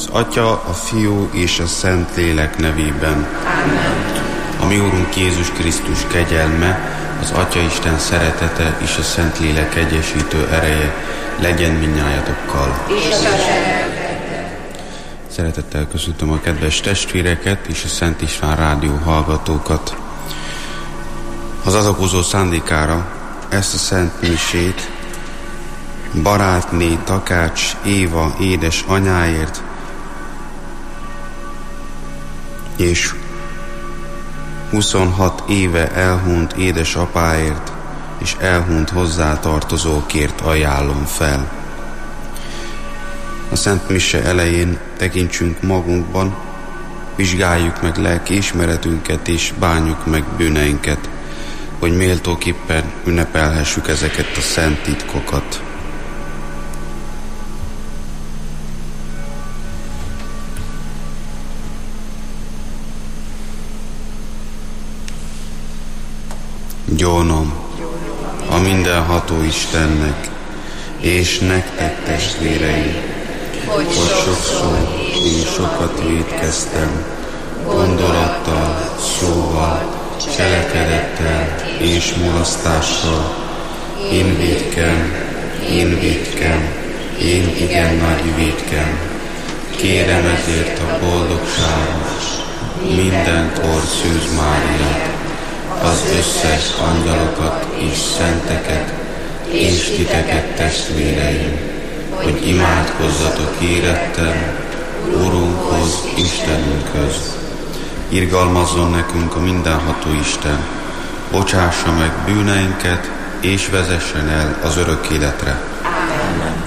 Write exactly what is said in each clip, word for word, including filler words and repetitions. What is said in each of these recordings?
Az Atya, a Fiú és a Szentlélek nevében. Amen. A mi Úrunk Jézus Krisztus kegyelme, az Atya Isten szeretete és a Szentlélek egyesítő ereje legyen mindnyájatokkal. Szeretettel köszöntöm a kedves testvéreket és a Szent István rádió hallgatókat. Az adakozó szándékára ezt a szent misét barátné Takács Éva édes anyáért és huszonhat éve elhunyt édesapáért és elhunyt hozzátartozókért ajánlom fel. A Szent Mise elején tekintsünk magunkban, vizsgáljuk meg lelki ismeretünket és bánjuk meg bűneinket, hogy méltóképpen ünnepelhessük ezeket a szent titkokat. Gyónom a mindenható Istennek, és nektek, testvéreim, hogy sokszor én sokat vétkeztem, gondolattal, szóval, cselekedettel és mulasztással. Én vétkem, én vétkem, én igen nagy vétkem. Kérem ezért a boldogságot, mindenkor Szűz Máriát, az összes angyalokat és szenteket, és titeket, testvéreim, hogy imádkozzatok érettem Urunkhoz, Istenünkhöz. Irgalmazzon nekünk a mindenható Isten, bocsássa meg bűneinket, és vezessen el az örök életre. Amen.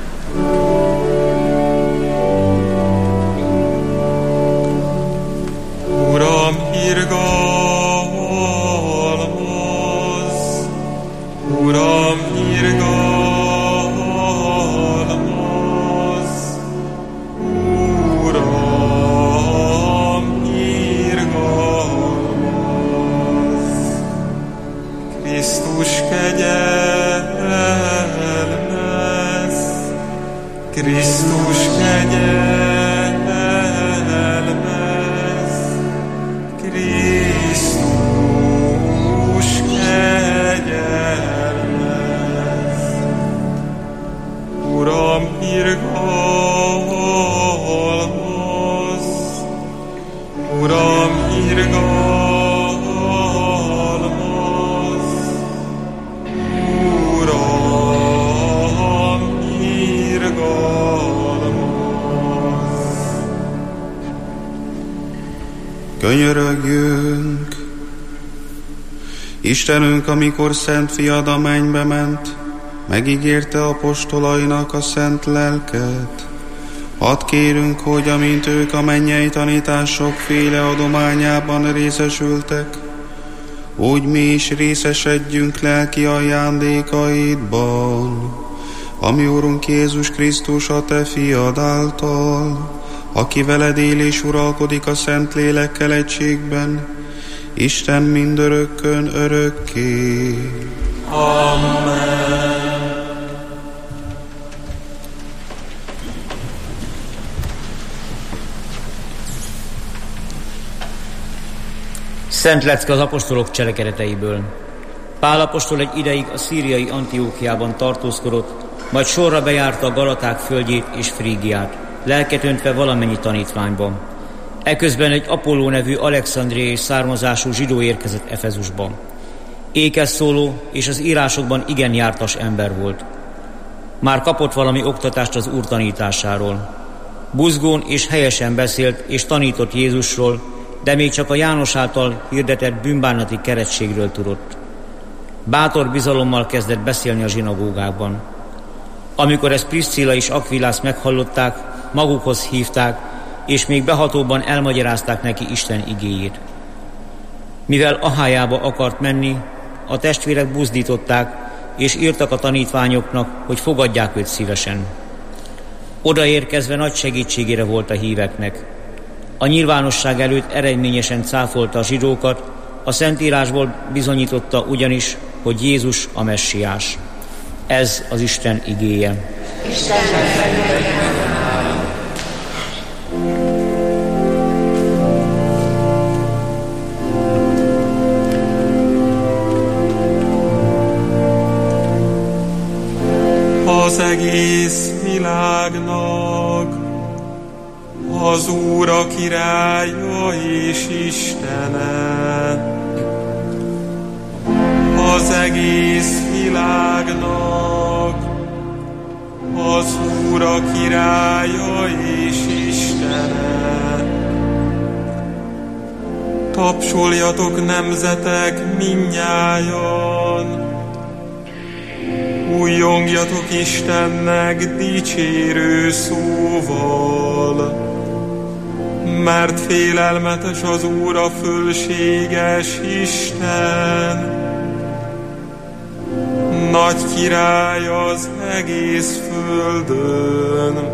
Uram, irgalmaz! Uram, irgalmaz! Uram, irgalmaz! Krisztus kegyelmez! Krisztus kegyelmez! Krisztus kegyelmez! Uram, irgalmaz! Uram, irgalmaz! Uram, irgalmaz! Könyörögjünk! Istenünk, amikor Szent Fiad a mennybe ment, megígérte apostolainak a szent lelket. Hadd kérünk, hogy amint ők a mennyei tanítások féle adományában részesültek, úgy mi is részesedjünk lelki ajándékaidban, ami Urunk Jézus Krisztus a Te Fiad által, aki veled él és uralkodik a Szent Lélekkel egységben, Isten mindörökkön örökké. Amen. Szent lecke az apostolok cselekedeteiből. Pál apostol egy ideig a szíriai Antiókiában tartózkodott, majd sorra bejárta a Galaták földjét és Frígiát, lelket öntve valamennyi tanítványban. Eközben egy Apolló nevű alexandriai származású zsidó érkezett Efezusban. Ékes szóló és az írásokban igen jártas ember volt. Már kapott valami oktatást az Úr tanításáról. Buzgón és helyesen beszélt és tanított Jézusról, de még csak a János által hirdetett bűnbánati keresztségről tudott. Bátor bizalommal kezdett beszélni a zsinagógákban. Amikor ezt Priszcilla és Akvilász meghallották, magukhoz hívták, és még behatóban elmagyarázták neki Isten igéjét. Mivel Ahályába akart menni, a testvérek buzdították, és írtak a tanítványoknak, hogy fogadják őt szívesen. Odaérkezve nagy segítségére volt a híveknek. A nyilvánosság előtt eredményesen cáfolta a zsidókat, a Szentírásból bizonyította ugyanis, hogy Jézus a Messiás. Ez az Isten igéje. Isten az egész világnak. Az Úr a királya és Istene, az egész világnak. Az Úr a királya és Istene. Tapsoljatok nemzetek mindnyájan, újjongjatok Istennek dicsérő szóval, mert félelmetes az Úr a fölséges Isten. Nagy király az egész földön,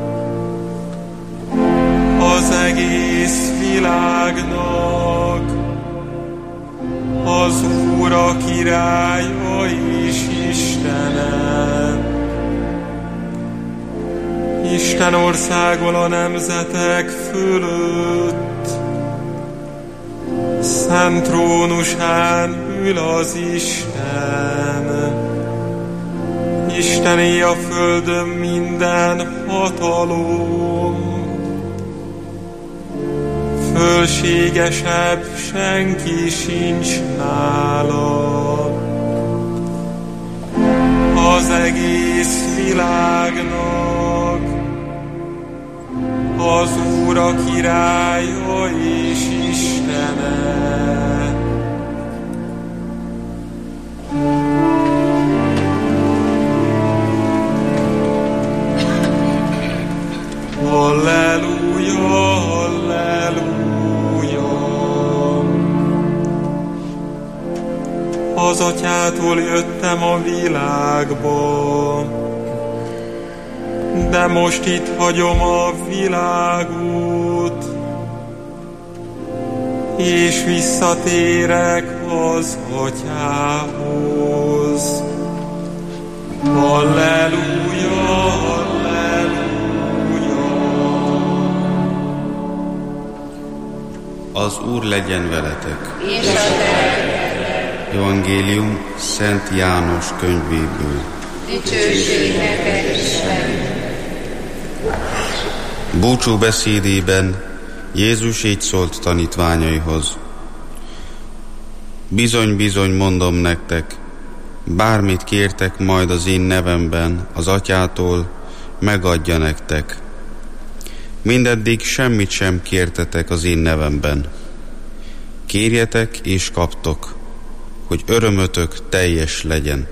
az egész világnak. Az Úr a királya és Istene. Isten országol a nemzetek fölött, szent trónusán ül az Isten. Istené a földön minden hatalom, fölségesebb senki sincs nála. Az egész világnak az Úr a királya és Istene. Halleluja, halleluja. Az Atyától jöttem a világba, de most itt hagyom a világot, és visszatérek az Atyához. Halleluja, halleluja. Az Úr legyen veletek. És a te. Evangélium Szent János könyvéből. Dicsőség neked, Isten. Búcsú beszédében Jézus így szólt tanítványaihoz. Bizony, bizony mondom nektek, bármit kértek majd az én nevemben az Atyától, megadja nektek. Mindeddig semmit sem kértetek az én nevemben. Kérjetek és kaptok, hogy örömötök teljes legyen.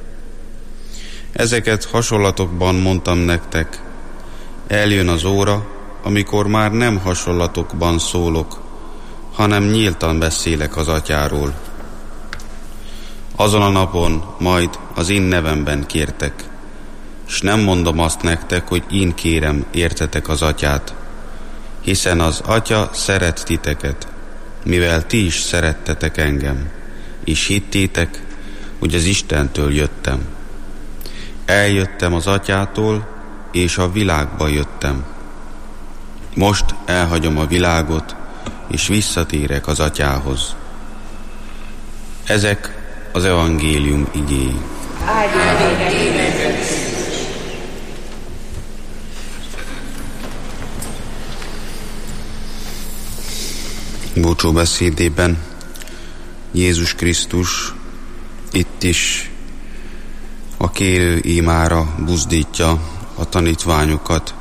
Ezeket hasonlatokban mondtam nektek, eljön az óra, amikor már nem hasonlatokban szólok, hanem nyíltan beszélek az Atyáról. Azon a napon majd az én nevemben kértek, s nem mondom azt nektek, hogy én kérem, értetek az Atyát, hiszen az Atya szeret titeket, mivel ti is szerettetek engem, és hittétek, hogy az Istentől jöttem. Eljöttem az Atyától, és a világba jöttem. Most elhagyom a világot, és visszatérek az Atyához. Ezek az evangélium igéi. Áldjon téged. Búcsú beszédében Jézus Krisztus itt is a kérő ímára buzdítja a tanítványokat.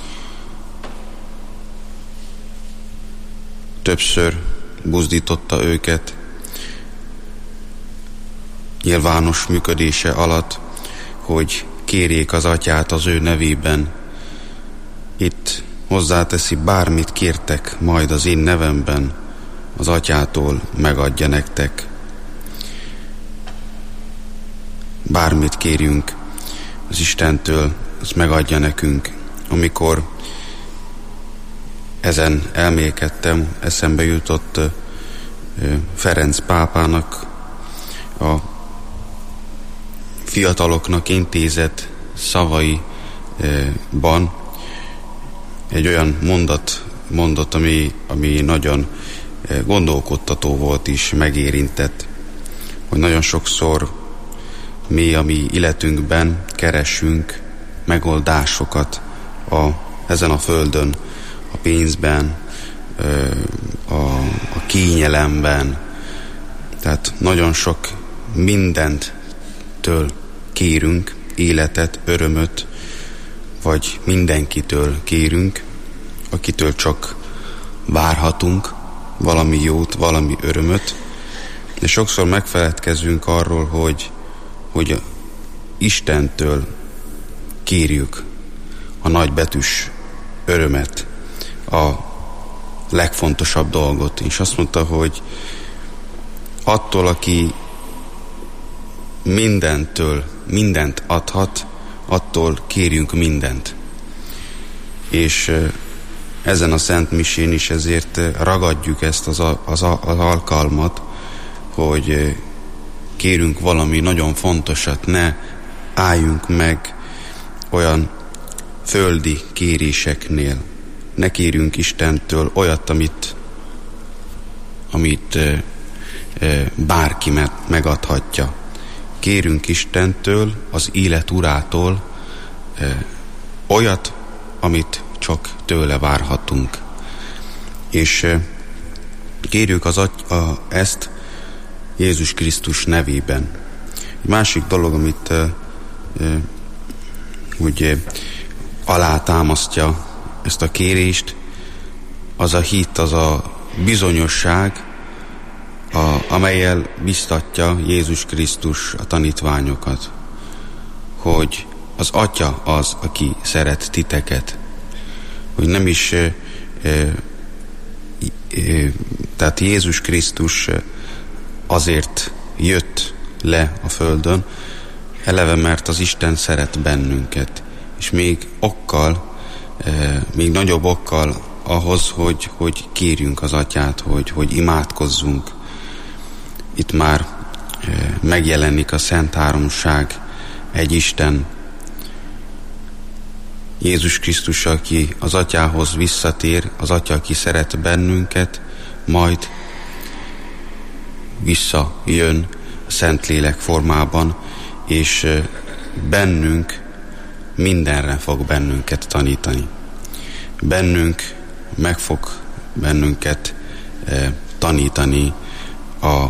Többször buzdította őket nyilvános működése alatt, hogy kérjék az Atyát az ő nevében. Itt hozzáteszi, bármit kértek majd az én nevemben, az Atyától megadja nektek. Bármit kérjünk az Istentől, az megadja nekünk. Amikor ezen elmélkedtem, eszembe jutott Ferenc pápának a fiataloknak intézett szavaiban egy olyan mondat mondott, ami, ami nagyon gondolkodtató volt és megérintett, hogy nagyon sokszor mi a mi életünkben keressünk megoldásokat a, ezen a földön, a pénzben, a, a kényelemben. Tehát nagyon sok mindentől kérünk, életet, örömöt, vagy mindenkitől kérünk, akitől csak várhatunk valami jót, valami örömöt, de sokszor megfeledkezünk arról, hogy, hogy Istentől kérjük a nagybetűs örömet, a legfontosabb dolgot. És azt mondta, hogy attól, aki mindentől mindent adhat, attól kérjünk mindent. És ezen a Szent Misén is ezért ragadjuk ezt az, az, az alkalmat, hogy kérünk valami nagyon fontosat, ne álljunk meg olyan földi kéréseknél. Ne kérjünk Istentől olyat, amit, amit e, e, bárki megadhatja. Kérünk Istentől, az élet Urától e, olyat, amit csak tőle várhatunk. És e, kérjük az, a, ezt Jézus Krisztus nevében. Egy másik dolog, amit e, e, úgy e, alátámasztja ezt a kérést, az a hit, az a bizonyosság, a, amellyel biztatja Jézus Krisztus a tanítványokat, hogy az Atya az, aki szeret titeket, hogy nem is e, e, e, tehát Jézus Krisztus azért jött le a földön, eleve mert az Isten szeret bennünket, és még okkal, e, még nagyobb okkal ahhoz, hogy, hogy kérjünk az Atyát, hogy, hogy imádkozzunk. Itt már e, megjelenik a Szent Háromság, egy Isten, Jézus Krisztus, aki az Atyához visszatér, az Atya, aki szeret bennünket, majd visszajön a Szentlélek formában, és bennünk mindenre fog bennünket tanítani. Bennünk meg fog bennünket eh, tanítani a,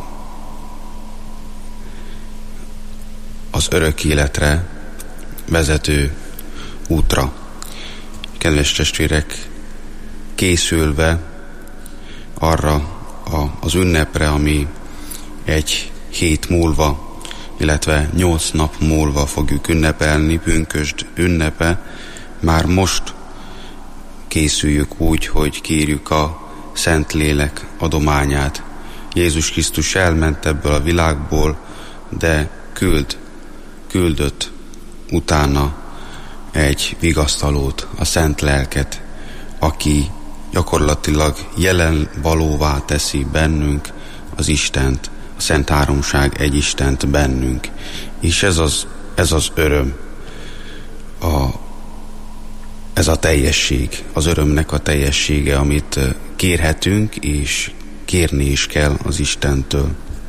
az örök életre vezető útra. Kedves testvérek, készülve arra a, az ünnepre, ami egy hét múlva, illetve nyolc nap múlva fogjuk ünnepelni, pünkösd ünnepe, már most készüljük úgy, hogy kérjük a Szentlélek adományát. Jézus Krisztus elment ebből a világból, de küld, küldött utána egy vigasztalót, a Szent Lelket, aki gyakorlatilag jelen valóvá teszi bennünk az Istent, a Szent Háromság egy Istent bennünk. És ez az, ez az öröm, a, ez a teljesség, az örömnek a teljessége, amit kérhetünk, és kérni is kell az Istentől.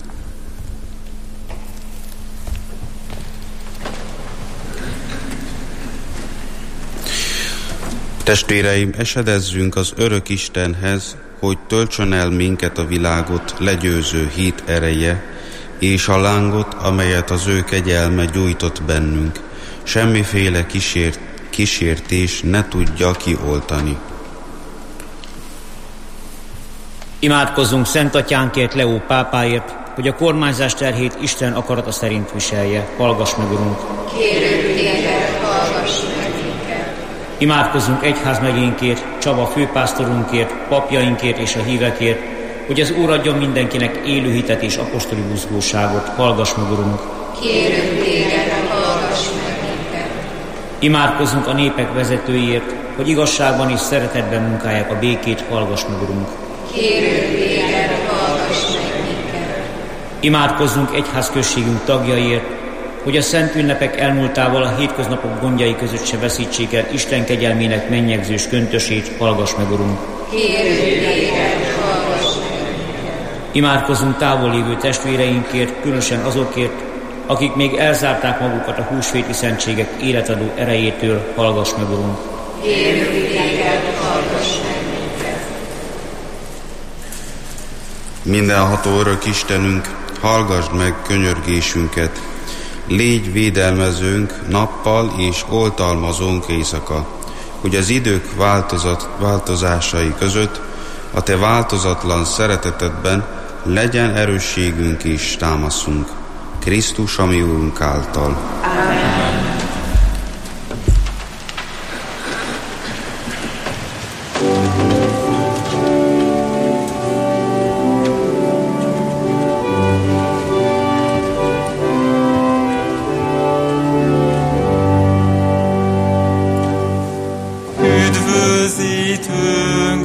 Testvéreim, esedezzünk az örök Istenhez, hogy töltsön el minket a világot legyőző hit ereje, és a lángot, amelyet az ő kegyelme gyújtott bennünk, semmiféle kísért, kísértés ne tudja kioltani. Imádkozzunk Szent Atyánkért, Leó pápáért, hogy a kormányzás terhét Isten akarata szerint viselje. Hallgass meg, Urunk! Kérünk téged, hallgass meg minket! Imádkozzunk egyházmegyénkért, Csaba főpásztorunkért, papjainkért és a hívekért, hogy az Úr adjon mindenkinek élő hitet és apostoli buzgóságot. Hallgass meg, Urunk! Kérünk téged, hallgass meg minket! Imádkozzunk a népek vezetőiért, hogy igazságban és szeretetben munkálják a békét. Hallgass meg, Urunk! Kérünk téged, hallgass meg minket! Imádkozzunk egyházközségünk tagjaiért, hogy a szent ünnepek elmúltával a hétköznapok gondjai között se veszítsék el Isten kegyelmének mennyegzős köntösét. Hallgass meg, Urunk! Kérünk téged, hallgass meg minket! Imádkozzunk távol lévő testvéreinkért, különösen azokért, akik még elzárták magukat a húsvéti szentségek életadó erejétől, hallgass meg, Urunk. Kérjük téged, hallgass meg minket. Mindenható örök Istenünk, hallgasd meg könyörgésünket. Légy védelmezőnk nappal és oltalmazónk éjszaka, hogy az idők változat, változásai között a te változatlan szeretetedben legyen erősségünk és támaszunk. Krisztus, a mi Úrunk által. Amen. Üdvözítőnk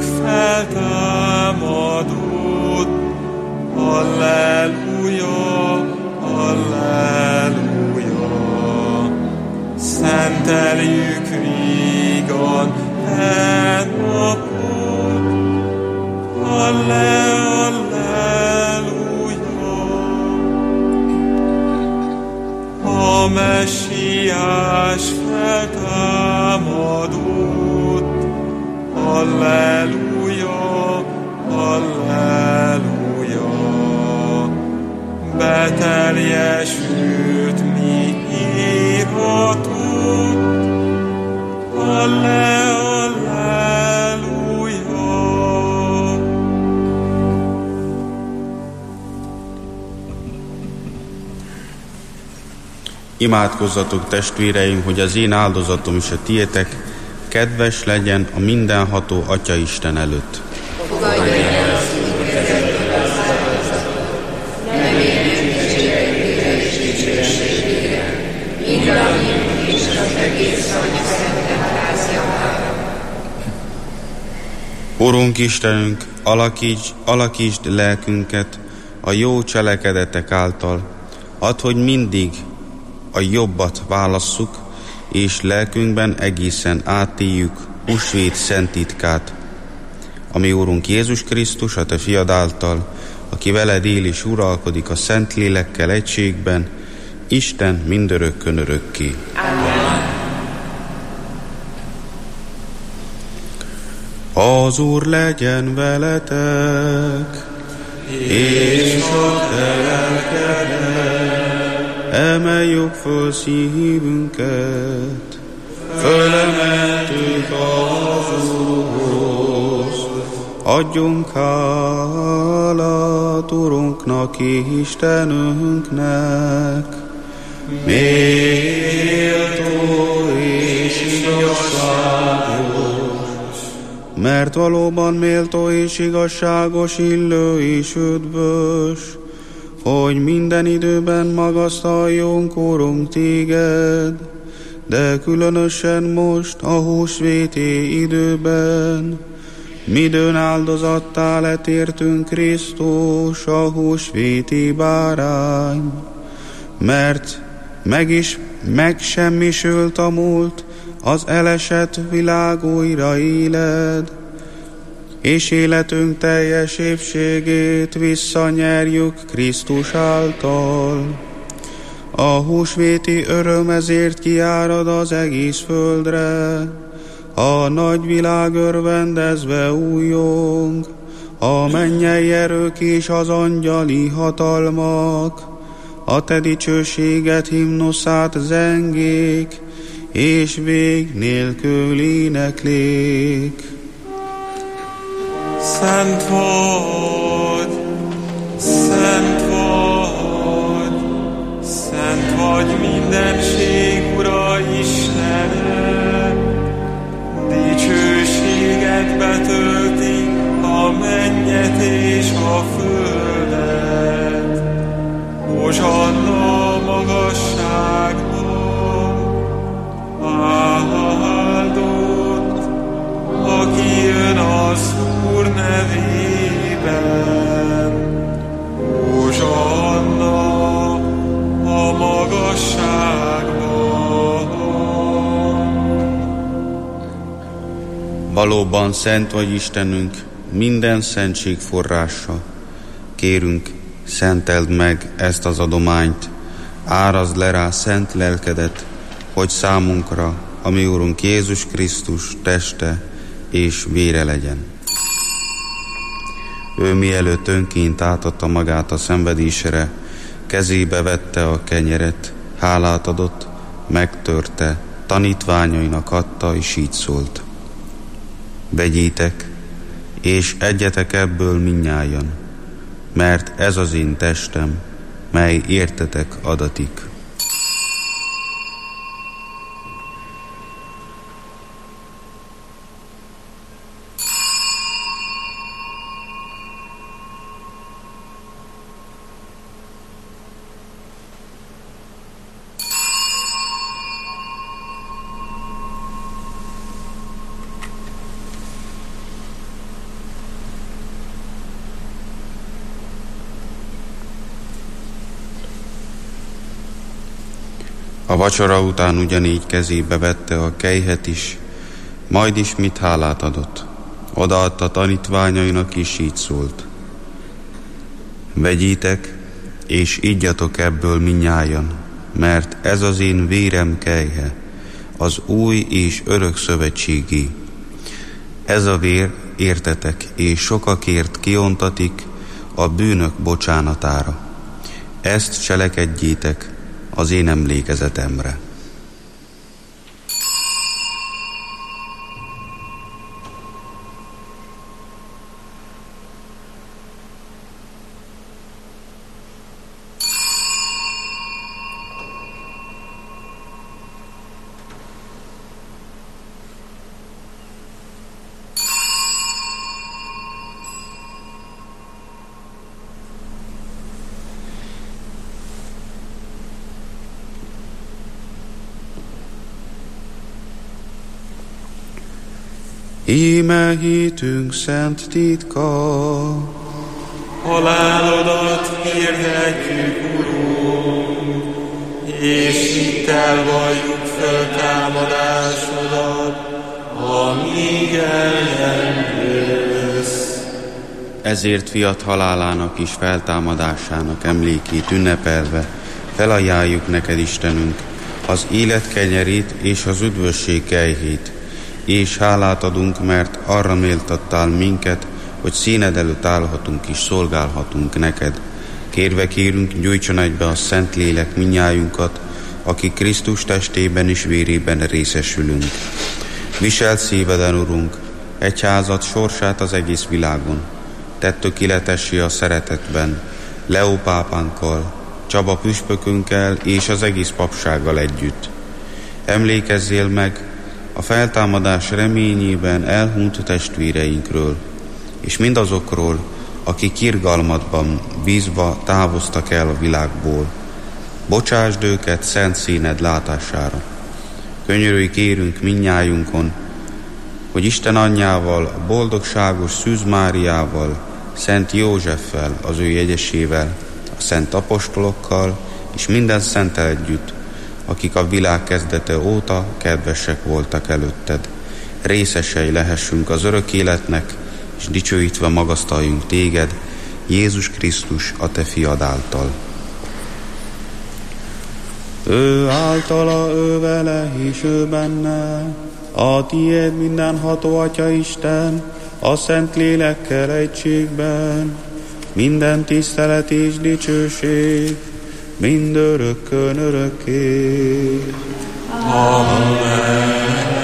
feltámadott, Alleluja, Alleluja. Szenteljük vígan e napot, Alle, Alleluja. A Messiás feltámadott, Alleluja, Alleluja. Beteljesült mi iratot, Alle, Alleluja. Imádkozzatok, testvéreim, hogy az én áldozatom és a tiétek kedves legyen a mindenható Atya Isten előtt. Fogadja el az Úr kezedből az áldozatot, reménységére és dicsőségére, mindannyiunk és az egész Atya szent házjára. Urunk Istenünk, alakítsd, alakítsd lelkünket a jó cselekedetek által, add, hogy mindig a jobbat válasszuk, és lelkünkben egészen átéljük húsvét szent titkát, ami Úrunk Jézus Krisztus, a te fiad által, aki veled él és uralkodik a Szent Lélekkel egységben, Isten mindörökkön örökké. Amen. Az Úr legyen veletek, és a te lelkeddel. Emeljük föl szívünket, fölemeltük az Úrhoz. Adjunk hálát Urunknak, Istenünknek, méltó és igazságos, mert valóban méltó és igazságos, illő és üdvös, hogy minden időben magasztaljunk, Urunk, téged, de különösen most a húsvéti időben, midőn áldozattá lett értünk Krisztus, a húsvéti bárány, mert meg is megsemmisült a múlt, az elesett világ újra éled, és életünk teljes épségét visszanyerjük Krisztus által. A húsvéti öröm ezért kiárad az egész földre, a nagy világ örvendezve újjong, a mennyei erők és az angyali hatalmak, a te dicsőséget himnuszát zengék, és vég nélkül éneklék. Szent vagy, szent vagy, szent vagy mindenség Ura Istene, dicsőséget betölti a mennyet és a földet. Hozsanna a magasságban, áldott, aki jön az Úr nevében. Hozsanna a magasságban. Valóban szent vagy Istenünk, minden szentség forrása. Kérünk, szenteld meg ezt az adományt, árazd le rá szent lelkedet, hogy számunkra, a mi Úrunk Jézus Krisztus teste és vére legyen. Ő mielőtt önként átadta magát a szenvedésre, kezébe vette a kenyeret, hálát adott, megtörte, tanítványainak adta, és így szólt: vegyétek, és egyetek ebből mindnyájan, mert ez az én testem, mely értetek adatik. A vacsora után ugyanígy kezébe vette a kejhet is, majd ismét hálát adott. Odaadta tanítványainak, és így szólt: vegyétek, és igyatok ebből mindnyájan, mert ez az én vérem kejhe, az új és örök szövetségé. Ez a vér értetek, és sokakért kiontatik a bűnök bocsánatára. Ezt cselekedjétek az én emlékezetemre. Íme hitünk szent titka, halálodat hirdetjük, Urunk, és hittel valljuk föltámadásodat, amíg eljössz. Ezért fiat halálának és feltámadásának emlékét ünnepelve felajánljuk neked, Istenünk, az élet kenyerét és az üdvösség kejhét, és hálát adunk, mert arra méltattál minket, hogy színed előtt állhatunk és szolgálhatunk neked. Kérve kérünk, gyújtson egybe a Szentlélek mindnyájunkat, akik Krisztus testében és vérében részesülünk. Viselt szíveden, Urunk, egyházad sorsát az egész világon. Tedd tökéletessé a szeretetben, Leó pápánkkal, Csaba püspökünkkel és az egész papsággal együtt. Emlékezzél meg a feltámadás reményében elhunyt testvéreinkről, és mindazokról, akik irgalmadban bízva távoztak el a világból. Bocsásd őket szent színed látására. Könyörülj kérünk mindnyájunkon, hogy Isten anyjával, boldogságos Szűz Máriával, Szent Józseffel, az ő jegyesével, a szent apostolokkal és minden szenttel együtt, akik a világ kezdete óta kedvesek voltak előtted, részesei lehessünk az örök életnek, és dicsőítve magasztaljunk téged, Jézus Krisztus, a te fiad által. Ő általa, ő vele, és ő benne, a tiéd mindenható Atya Isten, a Szent Lélekkel egységben, minden tisztelet és dicsőség, mindörökkön örökké. Amen.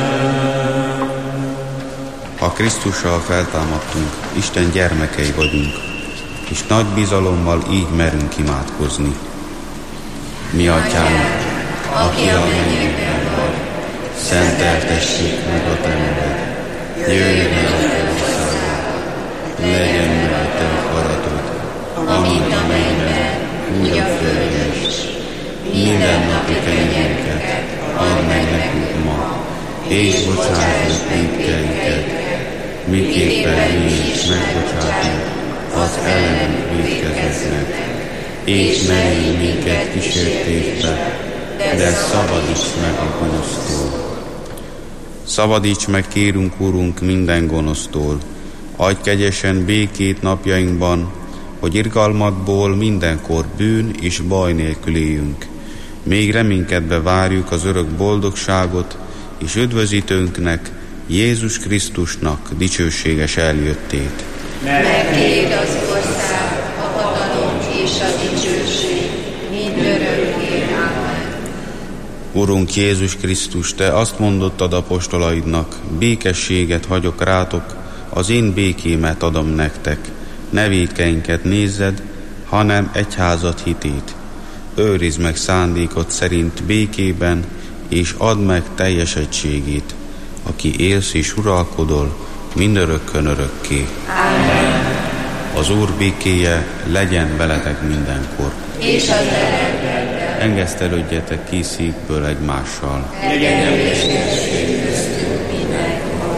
Ha Krisztussal feltámadtunk, Isten gyermekei vagyunk, és nagy bizalommal így merünk imádkozni. Mi atyánk, aki a mennyekben vagy, szenteltessék meg a te neved, jöjjön el a te országod, legyen meg a te akaratod, amint a mennyben, úgy a földön is. Minden napi kenyerünket add meg nekünk ma, és bocsáss meg vétkeinket, miképpen mi is megbocsátunk az ellenünk vétkezőknek. És ne vigy minket kísértésbe, de szabadíts meg a gonosztól. Szabadíts meg, kérünk, Urunk, minden gonosztól. Adj kegyesen békét napjainkban, hogy irgalmadból mindenkor bűn és baj nélkül éljünk, Még reménykedve várjuk az örök boldogságot, és üdvözítőnknek, Jézus Krisztusnak dicsőséges eljöttét. Mert Téd az ország, a hatalom és a dicsőség, mindörökké. Ámen. Urunk Jézus Krisztus, Te azt mondottad apostolaidnak, békességet hagyok rátok, az én békémet adom nektek. Ne vétkeinket nézzed, hanem egyházad hitét. Őrizd meg szándékod szerint békében, és add meg teljes egységét, aki élsz és uralkodol mindörökkön örökké. Ámen. Az Úr békéje legyen veletek mindenkor. És az lelkeddel. Engesztelődjetek ki szívből egymással. Legyen békesség köztünk mindenkor.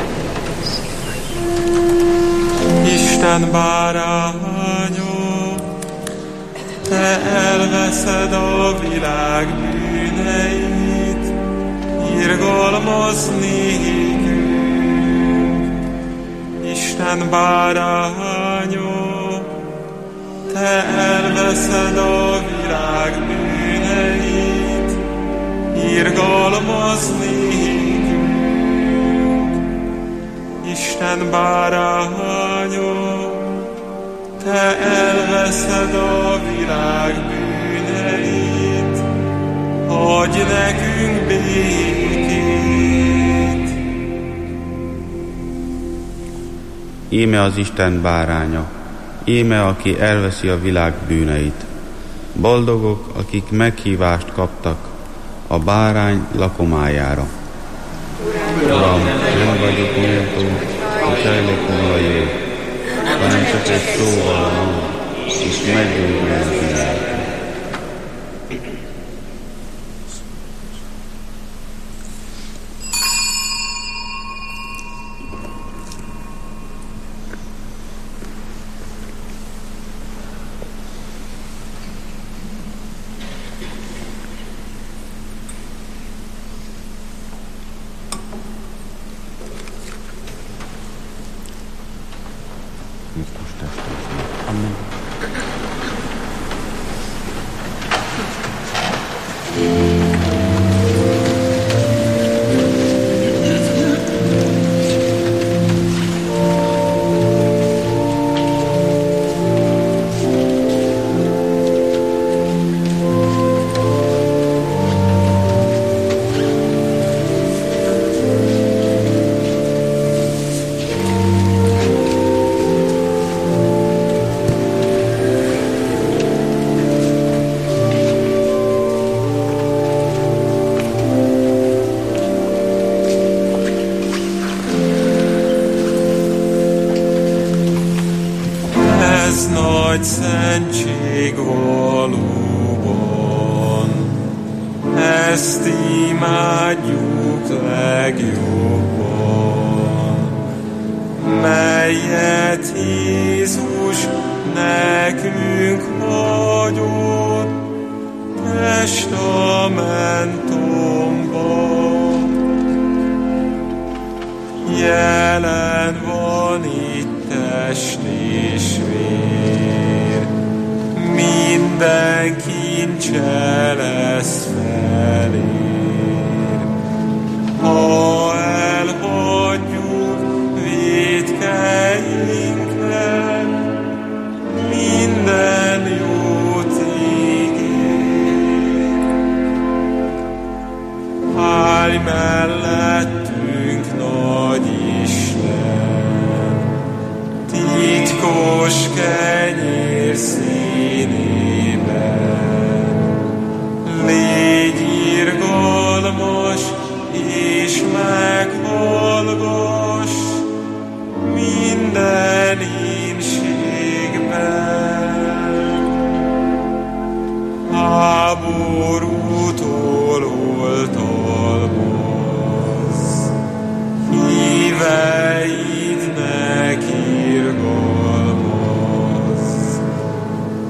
Isten bárányom, Te elveszed a világ bűneit, irgalmaz nékünk. Isten bárányom, Te elveszed a világ bűneit, irgalmaz nékünk. Isten bárányom, Te elveszed a világ bűneit, adj nekünk békét. Íme az Isten báránya, íme aki elveszi a világ bűneit. Boldogok, akik meghívást kaptak a bárány lakomájára. Uram, nem vagyok méltó, hogy fejlek volna jöjj, hanem csak egy szóval mondj, és meggyógyul a világ. Amen. Nagy szentség valóban, ezt imádjuk legjobban, melyet Jézus nekünk hagyott testamentumban. Jelen van itt test és vér, minden kincse lesz felér. Ha elhagyjuk vétkeinket, minden jót ígér. Állj mellettünk, nagy Isten, titkos kenyér színében. Légy irgalmas és meghallgass minden ínségben. Háborútól oltalmazz, híveidnek irgalmazz.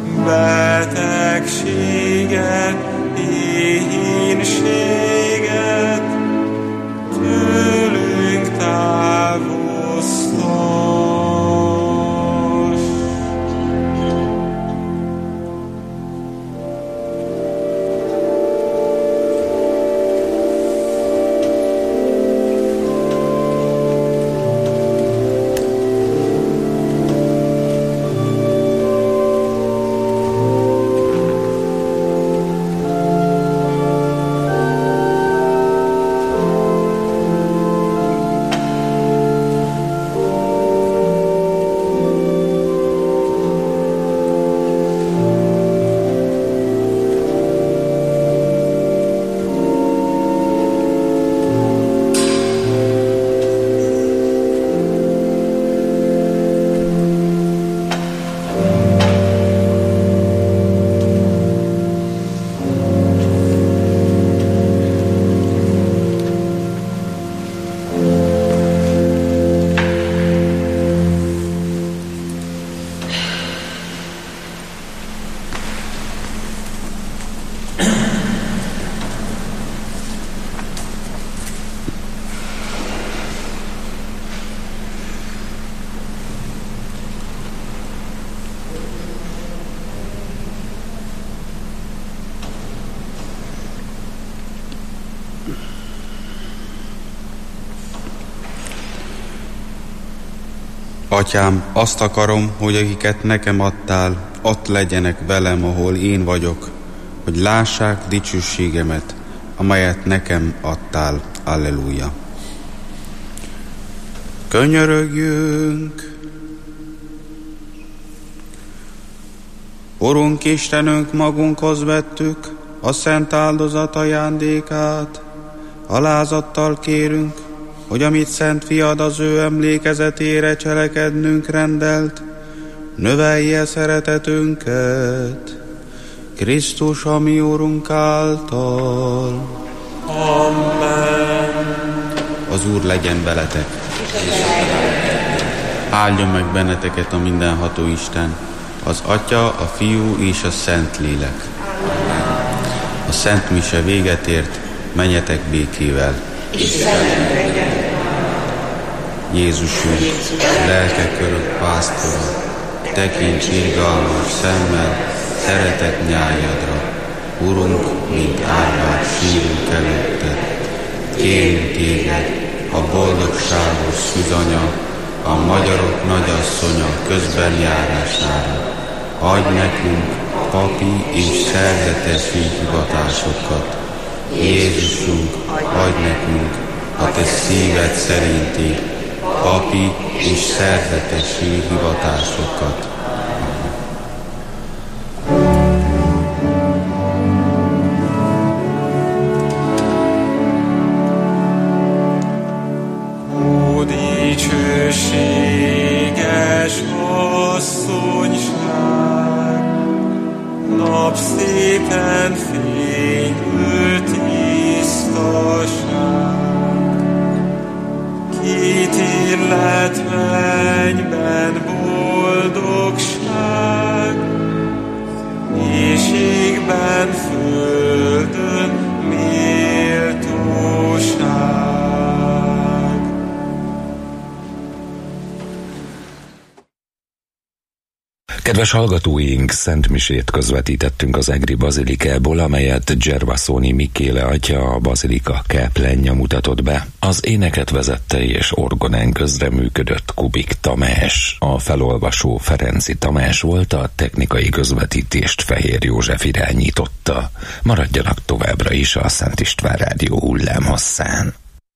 Atyám, azt akarom, hogy akiket nekem adtál, ott legyenek velem, ahol én vagyok, hogy lássák dicsőségemet, amelyet nekem adtál. Alleluja. Könyörögjünk! Urunk Istenünk, magunkhoz vettük a szent áldozat ajándékát. Alázattal kérünk, hogy amit szent fiad az ő emlékezetére cselekednünk rendelt, növelje szeretetünket Krisztus, a mi Urunk által. Amen. Az Úr legyen veletek. Áldjon meg benneteket a mindenható Isten, az Atya, a Fiú és a Szent Lélek. A Szent Mise véget ért, menjetek békével. Jézusunk, lelkek örök pásztora, tekints irgalmas szemmel szeretett nyájadra. Urunk, mint árvák sírunk előtted. Kérünk téged, a boldogságos szűzanya, a magyarok nagyasszonya közben járására. Adj nekünk papi és szerzetesi hivatásokat. Jézusunk, adj nekünk a te szíved szerinti papi és szerzetesi hivatásokat. Ó, dicsőséges asszonyság, napszépen fénylő tisztaság, kitillett mennyben boldogság, és égben földön méltóság. Kedves hallgatóink, szentmisét közvetítettünk az egri bazilikából, amelyet Gervasoni Mikéle atya, a bazilika káplánja mutatott be. Az éneket vezette és orgonán közreműködött Kubik Tamás. A felolvasó Ferenci Tamás volt, a technikai közvetítést Fehér József irányította. Maradjanak továbbra is a Szent István Rádió hullámhosszán.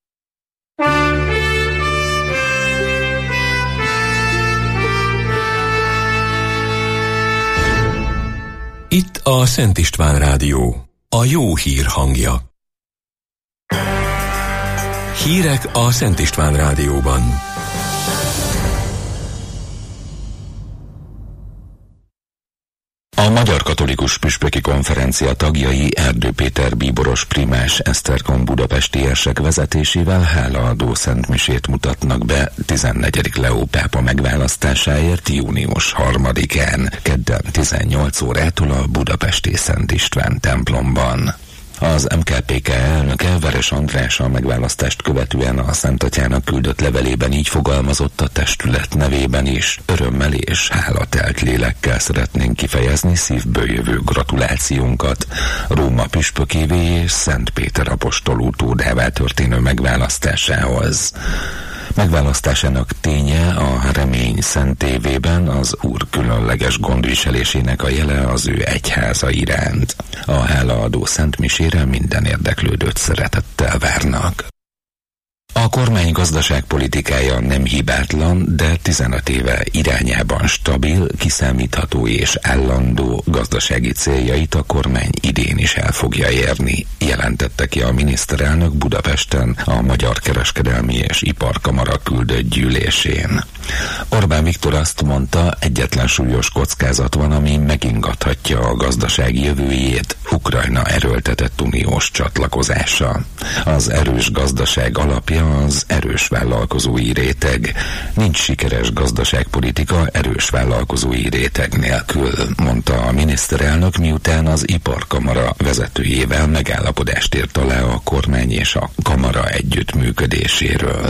Itt a Szent István Rádió, a jó hír hangja. Hírek a Szent István Rádióban. A Magyar Katolikus Püspöki Konferencia tagjai Erdő Péter bíboros primás Esztergom budapestiesek vezetésével hálaadó szentmisét mutatnak be tizennegyedik Leó pápa megválasztásáért június harmadikán, kedden tizennyolc órától a budapesti Szent István templomban. Az em ká pé ká elnöke Veres András a megválasztást követően a Szent Atyának küldött levelében így fogalmazott: a testület nevében is örömmel és hálatelt lélekkel szeretnénk kifejezni szívből jövő gratulációnkat Róma püspökévé és Szent Péter apostol utódává történő megválasztásához. Megválasztásának ténye a remény szentévében az Úr különleges gondviselésének a jele az ő egyháza iránt. A hálaadó szentmisére minden érdeklődőt szeretettel várnak. A kormány gazdaságpolitikája nem hibátlan, de tizenöt éve irányában stabil, kiszámítható és állandó gazdasági céljait a kormány idén is el fogja érni, jelentette ki a miniszterelnök Budapesten a Magyar Kereskedelmi és Iparkamara küldött gyűlésén. Orbán Viktor azt mondta, egyetlen súlyos kockázat van, ami megingathatja a gazdaság jövőjét, Ukrajna erőltetett uniós csatlakozása. Az erős gazdaság alapja az erős vállalkozói réteg. Nincs sikeres gazdaságpolitika erős vállalkozói réteg nélkül, mondta a miniszterelnök, miután az Iparkamara vezetőjével megállapodást ért alá a kormány és a kamara együttműködéséről.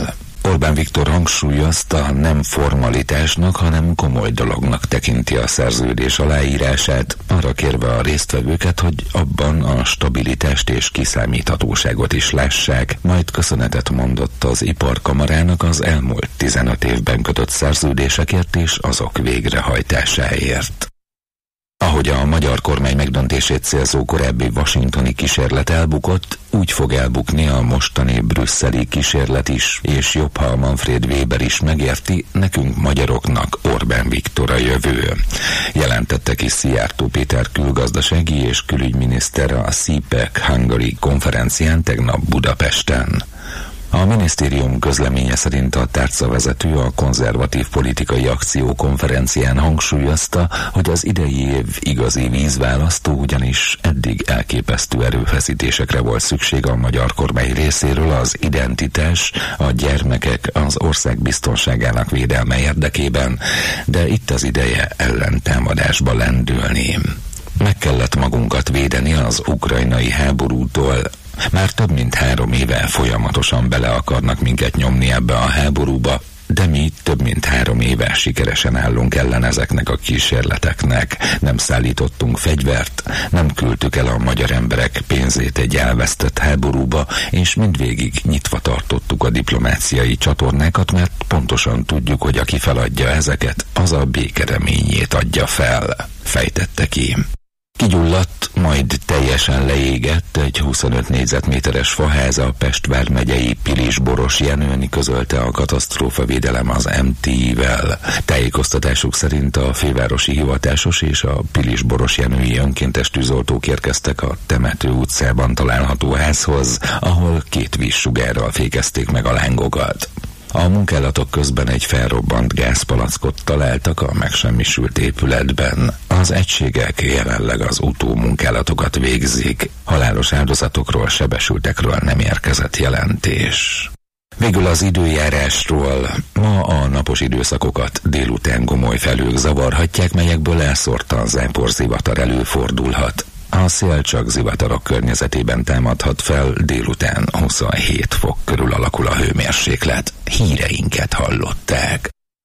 Orbán Viktor hangsúlyozta, nem formalitásnak, hanem komoly dolognak tekinti a szerződés aláírását, arra kérve a résztvevőket, hogy abban a stabilitást és kiszámíthatóságot is lássák, majd köszönetet mondott az iparkamarának az elmúlt tizenöt évben kötött szerződésekért és azok végrehajtásáért. Ahogy a magyar kormány megdöntését célzó korábbi washingtoni kísérlet elbukott, úgy fog elbukni a mostani brüsszeli kísérlet is, és jobb, ha Manfred Weber is megérti, nekünk magyaroknak Orbán Viktor a jövő. Jelentette ki Szijjártó Péter külgazdasági és külügyminiszter a C P E C Hungary konferencián tegnap Budapesten. A minisztérium közleménye szerint a tárcavezető a konzervatív politikai akció konferencián hangsúlyozta, hogy az idei év igazi vízválasztó, ugyanis eddig elképesztő erőfeszítésekre volt szükség a magyar kormány részéről az identitás, a gyermekek, az ország biztonságának védelme érdekében, de itt az ideje ellentámadásba lendülni. Meg kellett magunkat védeni az ukrajnai háborútól. Már több mint három éve folyamatosan bele akarnak minket nyomni ebbe a háborúba, de mi több mint három éve sikeresen állunk ellen ezeknek a kísérleteknek. Nem szállítottunk fegyvert, nem küldtük el a magyar emberek pénzét egy elvesztett háborúba, és mindvégig nyitva tartottuk a diplomáciai csatornákat, mert pontosan tudjuk, hogy aki feladja ezeket, az a béke reményét adja fel, fejtette ki. Kigyulladt, majd teljesen leégett egy huszonöt négyzetméteres faház a Pest vármegyei Pilis-Boros Jenőn, közölte a katasztrófavédelem az em té i-vel. Tájékoztatásuk szerint a fővárosi hivatásos és a Pilis-Boros Jenői önkéntes tűzoltók érkeztek a Temető utcában található házhoz, ahol két vízsugárral fékezték meg a lángokat. A munkálatok közben egy felrobbant gázpalackot találtak a megsemmisült épületben. Az egységek jelenleg az utómunkálatokat végzik. Halálos áldozatokról, sebesültekről nem érkezett jelentés. Végül az időjárásról. Ma a napos időszakokat délután gomoly felhők zavarhatják, melyekből elszórtan záporzivatar előfordulhat. A szél csak zivatarok környezetében támadhat fel, délután huszonhét fok körül alakul a hőmérséklet. Híreinket hallották.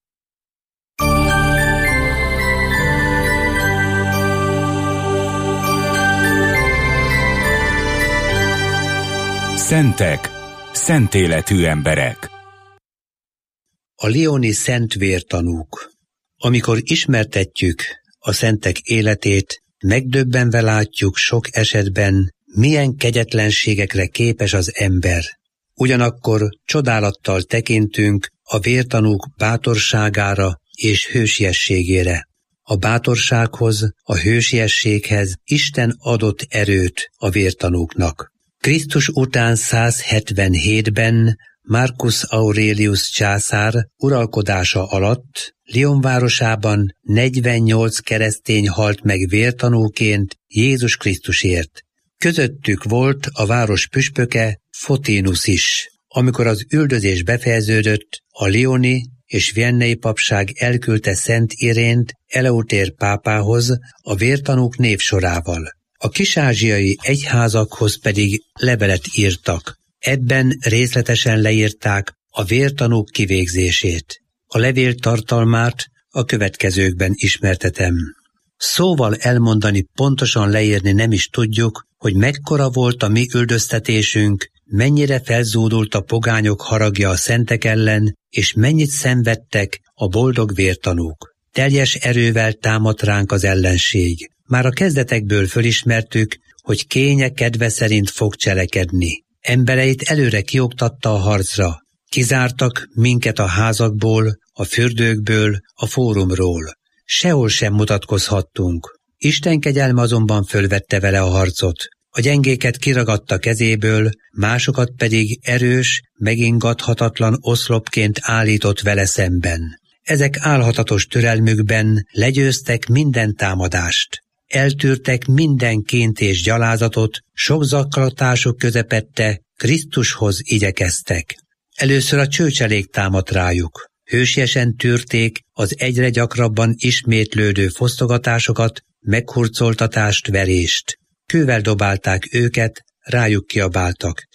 Szentek, szentéletű emberek. A lyoni szentvértanúk. Amikor ismertetjük a szentek életét, megdöbbenve látjuk sok esetben, milyen kegyetlenségekre képes az ember. Ugyanakkor csodálattal tekintünk a vértanúk bátorságára és hősiességére. A bátorsághoz, a hősiességhez Isten adott erőt a vértanúknak. Krisztus után százhetvenhétben Marcus Aurelius császár uralkodása alatt Lyon városában negyvennyolc keresztény halt meg vértanúként Jézus Krisztusért. Közöttük volt a város püspöke, Photinus is. Amikor az üldözés befejeződött, a lyoni és viennei papság elküldte Szent Irént Eleutér pápához a vértanúk névsorával. A kis-ázsiai egyházakhoz pedig levelet írtak. Ebben részletesen leírták a vértanúk kivégzését. A levél tartalmát a következőkben ismertetem. Szóval elmondani, pontosan leírni nem is tudjuk, hogy mekkora volt a mi üldöztetésünk, mennyire felzúdult a pogányok haragja a szentek ellen, és mennyit szenvedtek a boldog vértanúk. Teljes erővel támadt ránk az ellenség. Már a kezdetekből fölismertük, hogy kénye kedve szerint fog cselekedni. Embereit előre kioktatta a harcra. Kizártak minket a házakból, a fürdőkből, a fórumról. Sehol sem mutatkozhattunk. Isten kegyelme azonban fölvette vele a harcot. A gyengéket kiragadta kezéből, másokat pedig erős, megingathatatlan oszlopként állított vele szemben. Ezek álhatatos türelmükben legyőztek minden támadást. Eltűrtek mindenként és gyalázatot, sok zaklatások közepette Krisztushoz igyekeztek. Először a csőcselék támadt rájuk. Hősiesen tűrték az egyre gyakrabban ismétlődő fosztogatásokat, meghurcoltatást, verést. Kővel dobálták őket, rájuk kiabáltak.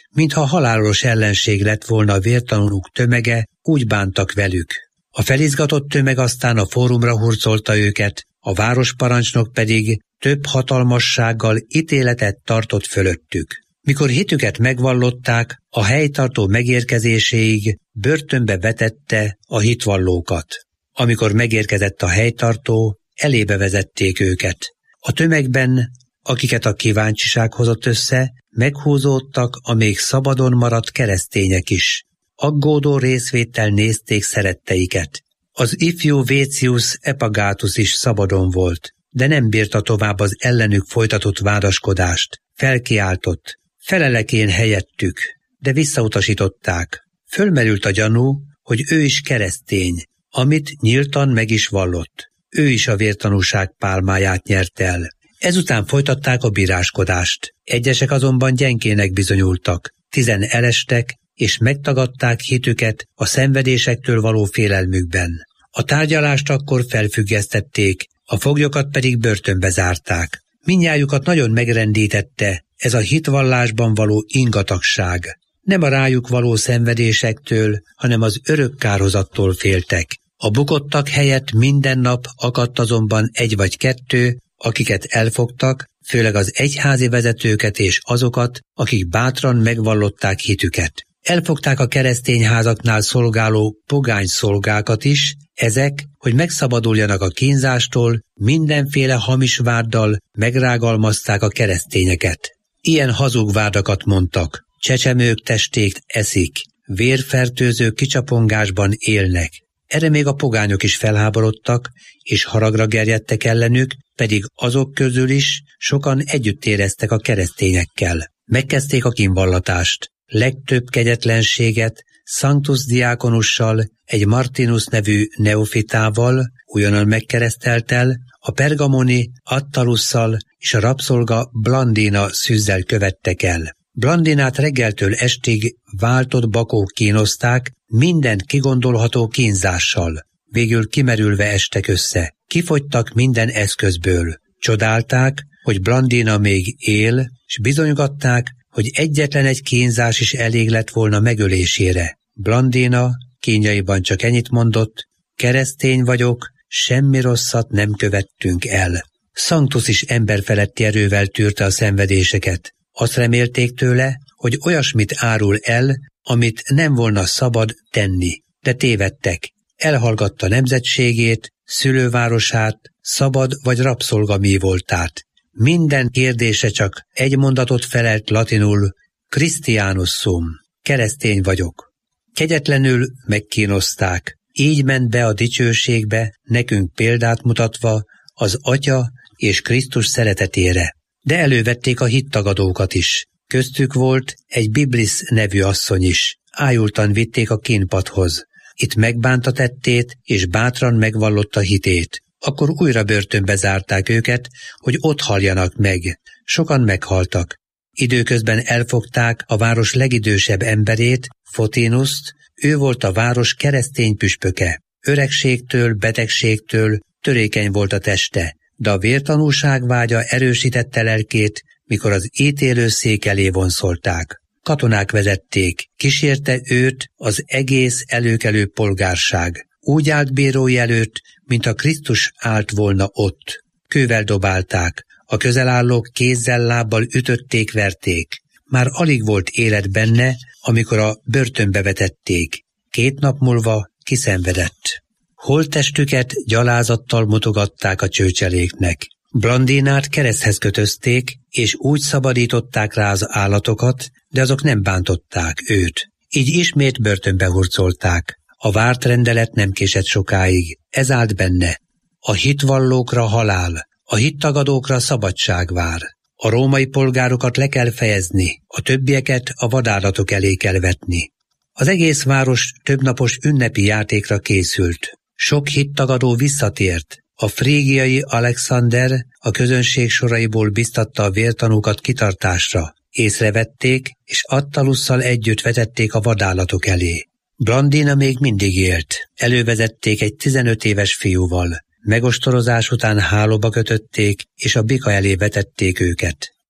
mintha halálos ellenség lett volna a vértanúk tömege, úgy bántak velük. A felizgatott tömeg aztán a fórumra hurcolta őket, a városparancsnok pedig több hatalmassággal ítéletet tartott fölöttük. Mikor hitüket megvallották, a helytartó megérkezéséig börtönbe vetette a hitvallókat. Amikor megérkezett a helytartó, elébe vezették őket. A tömegben, akiket a kíváncsiság hozott össze, meghúzódtak a még szabadon maradt keresztények is. Aggódó részvéttel nézték szeretteiket. Az ifjú Vécius Epagatus is szabadon volt, de nem bírta tovább az ellenük folytatott vádaskodást. Felkiáltott: felelek én helyettük, de visszautasították. Fölmerült a gyanú, hogy ő is keresztény, amit nyíltan meg is vallott. Ő is a vértanúság pálmáját nyert el. Ezután folytatták a bíráskodást. Egyesek azonban gyengének bizonyultak, tizen elestek, és megtagadták hitüket a szenvedésektől való félelmükben. A tárgyalást akkor felfüggesztették, a foglyokat pedig börtönbe zárták. Mindnyájukat nagyon megrendítette ez a hitvallásban való ingatagság. Nem a rájuk való szenvedésektől, hanem az örök kárhozattól féltek. A bukottak helyett minden nap akadt azonban egy vagy kettő, akiket elfogtak, főleg az egyházi vezetőket és azokat, akik bátran megvallották hitüket. Elfogták a keresztényházaknál szolgáló pogány szolgákat is, ezek, hogy megszabaduljanak a kínzástól, mindenféle hamis váddal megrágalmazták a keresztényeket. Ilyen hazug vádakat mondtak: csecsemők testét eszik, vérfertőző kicsapongásban élnek. Erre még a pogányok is felháborodtak, és haragra gerjedtek ellenük, pedig azok közül is sokan együtt éreztek a keresztényekkel. Megkezdték a kínvallatást. Legtöbb kegyetlenséget Sanctus diákonussal, egy Martinus nevű neofitával, újonnan megkereszteltel, a pergamoni Attalusszal és a rabszolga Blandina szűzzel követtek el. Blandinát reggeltől estig váltott bakók kínozták, mindent kigondolható kínzással. Végül kimerülve estek össze. Kifogytak minden eszközből. Csodálták, hogy Blandina még él, s bizonygatták, hogy egyetlen egy kínzás is elég lett volna megölésére. Blandina kínjaiban csak ennyit mondott: keresztény vagyok, semmi rosszat nem követtünk el. Sanctus is emberfeletti erővel tűrte a szenvedéseket. Azt remélték tőle, hogy olyasmit árul el, amit nem volna szabad tenni. De tévedtek. Elhallgatta nemzetségét, szülővárosát, szabad vagy rabszolgamí voltát. Minden kérdése csak egy mondatot felelt latinul: Christianus sum, keresztény vagyok. Kegyetlenül megkínozták. Így ment be a dicsőségbe, nekünk példát mutatva az Atya és Krisztus szeretetére. De elővették a hittagadókat is. Köztük volt egy Biblis nevű asszony is. Ájultan vitték a kínpadhoz. Itt megbánta tettét, és bátran megvallotta hitét. Akkor újra börtönbe zárták őket, hogy ott haljanak meg. Sokan meghaltak. Időközben elfogták a város legidősebb emberét, Fotinust, ő volt a város keresztény püspöke. Öregségtől, betegségtől törékeny volt a teste, de a vértanúság vágya erősítette lelkét, mikor az ítélőszék elé vonszolták. Katonák vezették, kísérte őt az egész előkelő polgárság. Úgy állt bírói előtt, mint a Krisztus állt volna ott. Kővel dobálták, a közelállók kézzel-lábbal ütötték, verték. Már alig volt élet benne, amikor a börtönbe vetették. Két nap múlva kiszenvedett. Holttestüket gyalázattal mutogatták a csőcseléknek. Blandinát kereszthez kötözték, és úgy szabadították rá az állatokat, de azok nem bántották őt. Így ismét börtönbe hurcolták. A várt rendelet nem késett sokáig. Ez állt benne: a hitvallókra halál, a hittagadókra szabadság vár. A római polgárokat le kell fejezni, a többieket a vadállatok elé kell vetni. Az egész város többnapos ünnepi játékra készült. Sok hittagadó visszatért. A frígiai Alexander a közönség soraiból biztatta a vértanúkat kitartásra. Észrevették, és Attalusszal együtt vetették a vadállatok elé. Blandina még mindig élt. Elővezették egy tizenöt éves fiúval. Megostorozás után hálóba kötötték, és a bika elé vetették őket.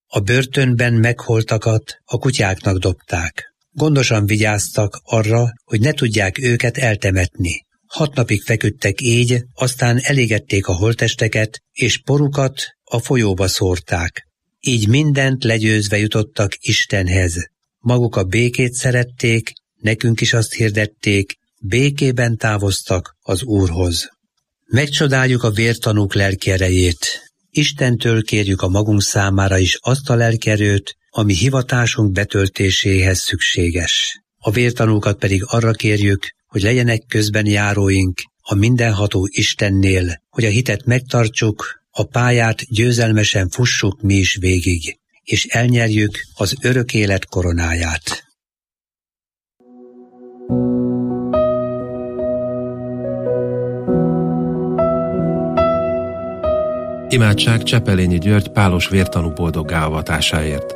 A börtönben megholtakat a kutyáknak dobták. Gondosan vigyáztak arra, hogy ne tudják őket eltemetni. Hat napig feküdtek így, aztán elégették a holttesteket, és porukat a folyóba szórták. Így mindent legyőzve jutottak Istenhez. Maguk a békét szerették, nekünk is azt hirdették, békében távoztak az Úrhoz. Megcsodáljuk a vértanúk lelki erejét. Istentől kérjük a magunk számára is azt a lelkerőt, ami hivatásunk betöltéséhez szükséges. A vértanúkat pedig arra kérjük, hogy legyenek közben járóink a mindenható Istennél, hogy a hitet megtartsuk, a pályát győzelmesen fussuk mi is végig, és elnyerjük az örök élet koronáját. Imádság Csepelényi György pálos vértanú boldoggá avatásáért.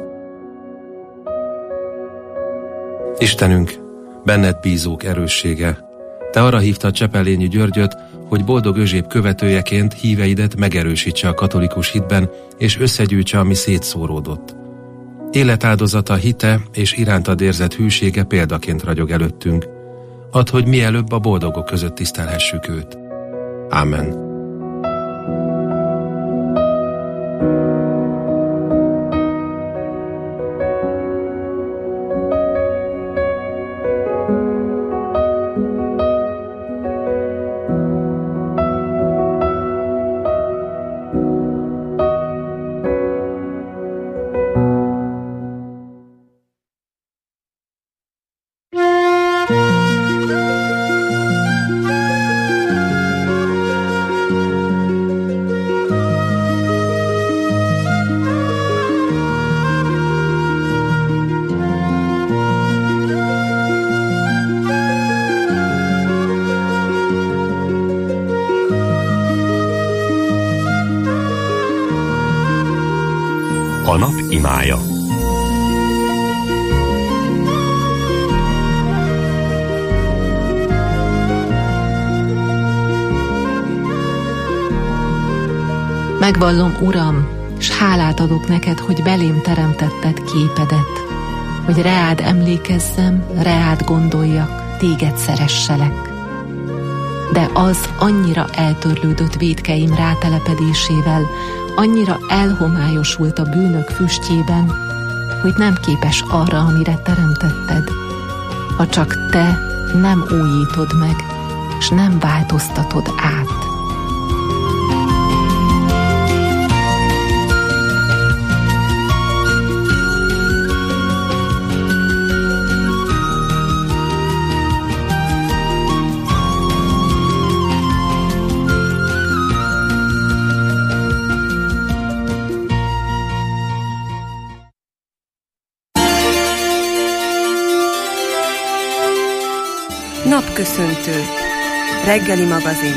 Istenünk, benned bízók erőssége, te arra hívtad Csepelényi Györgyöt, hogy boldog özséb követőjeként híveidet megerősítse a katolikus hitben, és összegyűjtse, ami szétszóródott. Életáldozata, hite és irántad érzett hűsége példaként ragyog előttünk. Add, hogy mielőbb a boldogok között tisztelhessük őt. Ámen. A nap imája. Megvallom, Uram, s hálát adok neked, hogy belém teremtetted képedet, hogy reád emlékezzem, reád gondoljak, téged szeresselek. De az annyira eltörlődött vétkeim rátelepedésével, annyira elhomályosult a bűnök füstjében, hogy nem képes arra, amire teremtetted, ha csak te nem újítod meg, s nem változtatod át. Napköszöntő. Reggeli magazin.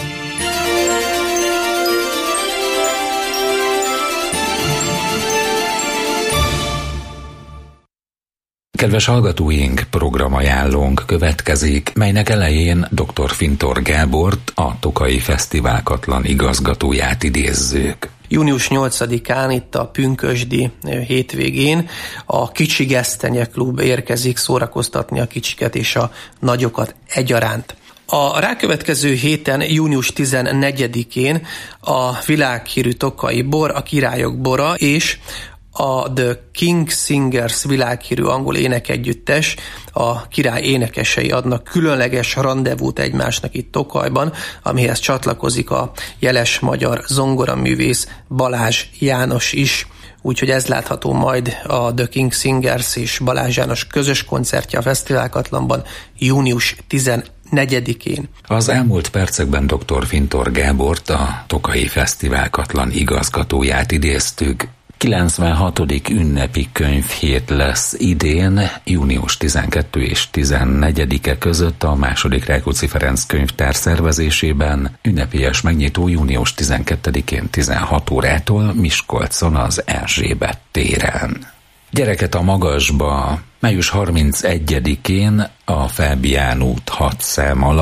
Kedves hallgatóink, programajánlónk következik, melynek elején dr. Fintor Gábort, a Tokaji Fesztiválkatlan igazgatóját idézzük. június nyolcadikán itt a pünkösdi hétvégén a Kicsi Gesztenye Klub érkezik szórakoztatni a kicsiket és a nagyokat egyaránt. A rákövetkező héten, június tizennegyedikén a világhírű tokai bor, a Királyok bora és a The King Singers világhírű angol énekegyüttes, a király énekesei adnak különleges randevút egymásnak itt Tokajban, amihez csatlakozik a jeles magyar zongoraművész Balázs János is. Úgyhogy ez látható majd a The King Singers és Balázs János közös koncertje a Fesztiválkatlanban június tizennegyedikén. Az elmúlt percekben dr. Fintor Gábort, a Tokaji Fesztiválkatlan igazgatóját idéztük. kilencvenhatodik ünnepi könyvhét lesz idén, június tizenkettő és tizennegyedike között a második Rákóczi Ferenc könyvtár szervezésében, ünnepélyes megnyitó június tizenkettedikén tizenhat órától Miskolcon az Erzsébet téren. Gyereket a magasba, május harmincegyedikén a Fábián út hat szám alatt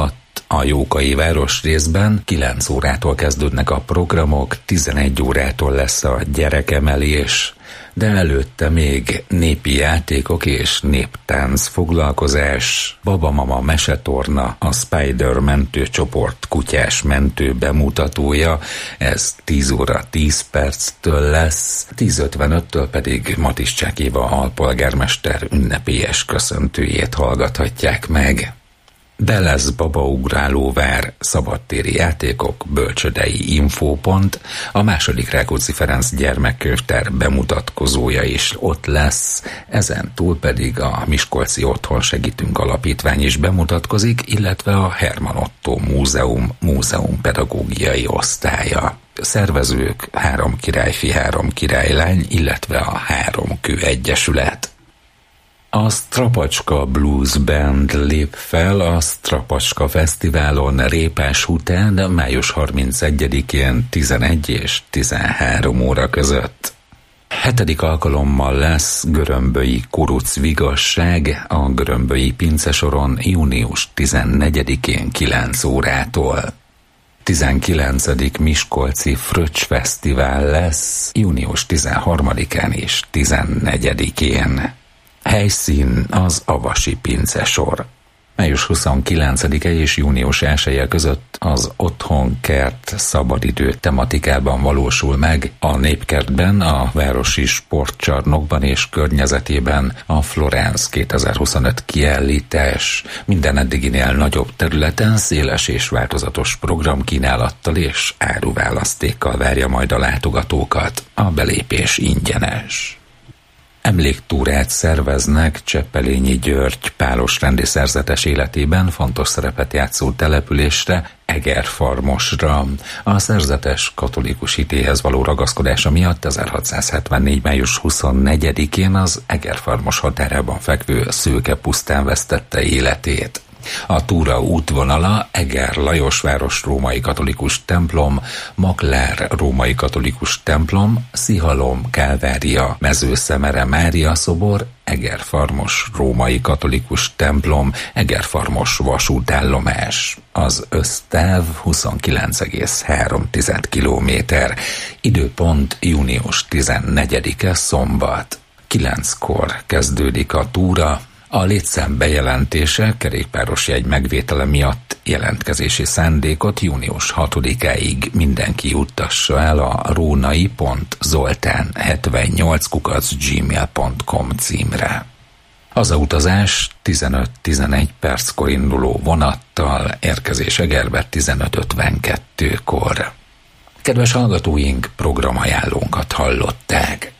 A Jókai városrészben kilenc órától kezdődnek a programok, tizenegy órától lesz a gyerekemelés, de előtte még népi játékok és néptánc foglalkozás, Baba-mama mesetorna, a Spider mentőcsoport kutyás mentő bemutatója, ez tíz óra tíz perctől lesz, tíz ötvenöttől pedig Matiszcsák Éva alpolgármester ünnepélyes köszöntőjét hallgathatják meg. De lesz babaugrálóvár, szabadtéri játékok, bölcsödei infópont, a második Rákóczi Ferenc gyermekkönyvtár bemutatkozója is ott lesz, ezen túl pedig a Miskolci Otthon Segítünk Alapítvány is bemutatkozik, illetve a Herman Otto Múzeum múzeumpedagógiai osztálya. Szervezők Három királyfi, Három királylány, illetve a Három kő egyesület. A Strapacska Blues Band lép fel a Strapacska Fesztiválon Répás után május harmincegyedikén tizenegy és tizenhárom óra között. Hetedik alkalommal lesz görömböi kuruc vigasság a görömböi pincesoron június tizennegyedikén kilenc órától. tizenkilencedik Miskolci Fröccs Fesztivál lesz június tizenharmadikán és tizennegyedikén. Helyszín az Avasi pincesor. május huszonkilencedike és június elseje között az Otthonkert szabadidő tematikában valósul meg a Népkertben, a Városi Sportcsarnokban és környezetében a Florence kétezer-huszonöt kiállítás. Minden eddiginél nagyobb területen széles és változatos programkínálattal és áruválasztékkal várja majd a látogatókat. A belépés ingyenes. Emléktúrát szerveznek Cseppelényi György pálosrendi szerzetes életében fontos szerepet játszó településre, Egerfarmosra. A szerzetes katolikus hitéhez való ragaszkodása miatt ezerhatszázhetvennégy május huszonnegyedikén az Egerfarmos határában fekvő Szőke-pusztán vesztette életét. A túra útvonala Eger Lajosváros római katolikus templom, Maklár római katolikus templom, Szihalom Kálvária Mezőszemere Mária szobor, Egerfarmos római katolikus templom, Egerfarmos vasútállomás. Az össztáv huszonkilenc egész három kilométer. Időpont június tizennegyedike szombat. kilenckor kezdődik a túra. A létszám bejelentése kerékpáros jegy megvétele miatt jelentkezési szándékot június hatodikáig mindenki juttassa el a rónai pont zoltán hetvennyolc kukac gmail pont com címre. Az a utazás tizenöt tizenegy perckor induló vonattal, érkezés Egerbe tizenöt ötvenkettőkor. Kedves hallgatóink, programajánlónkat hallották.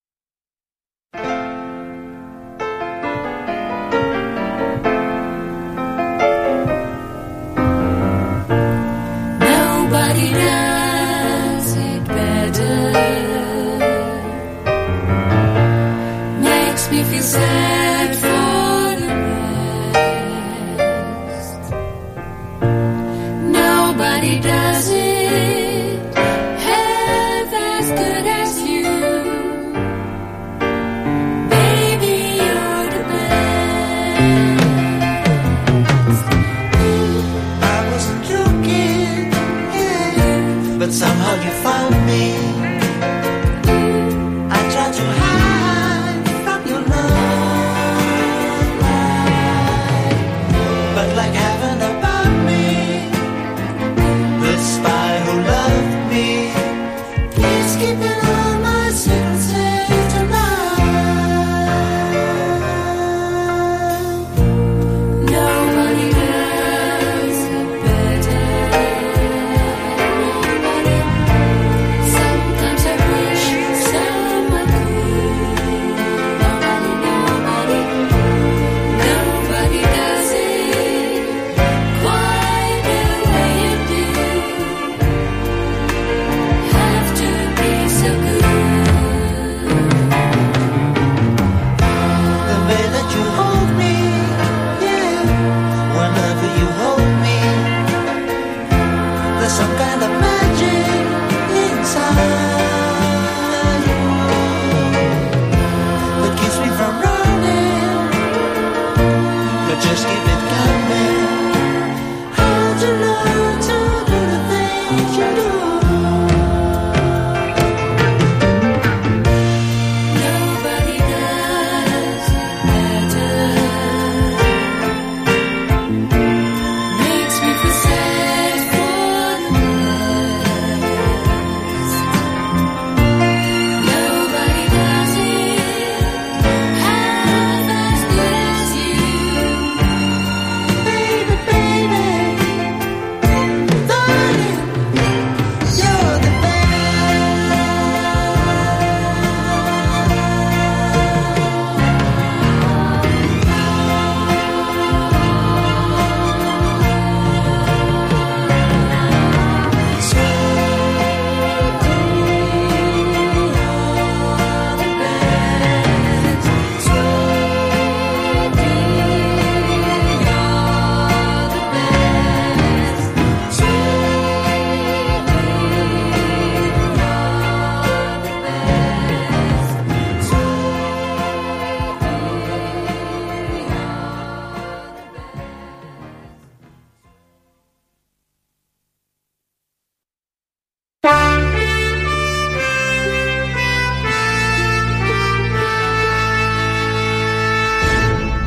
Sad for the rest. Nobody does it half as good as you. Baby, you're the best. I wasn't joking, yeah, but somehow you found me. I tried to hide from your love. But like heaven above me, the spy who loved me, please keep it all my secrets safe tonight. Nobody does it better. Sometimes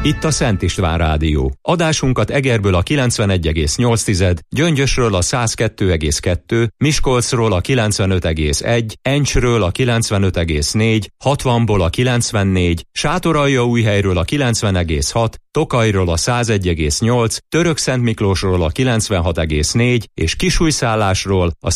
Itt a Szent István Rádió. Adásunkat Egerből a kilencvenegy egész nyolc, Gyöngyösről a száz kettő egész kettő, Miskolcról a kilencvenöt egész egy, Encsről a kilencvenöt egész négy, hatvanból a kilencvennégy, Sátoraljaújhelyről a kilencven egész hat, Tokajról a száz egy egész nyolc, Törökszentmiklósról a kilencvenhat egész négy és Kisújszállásról a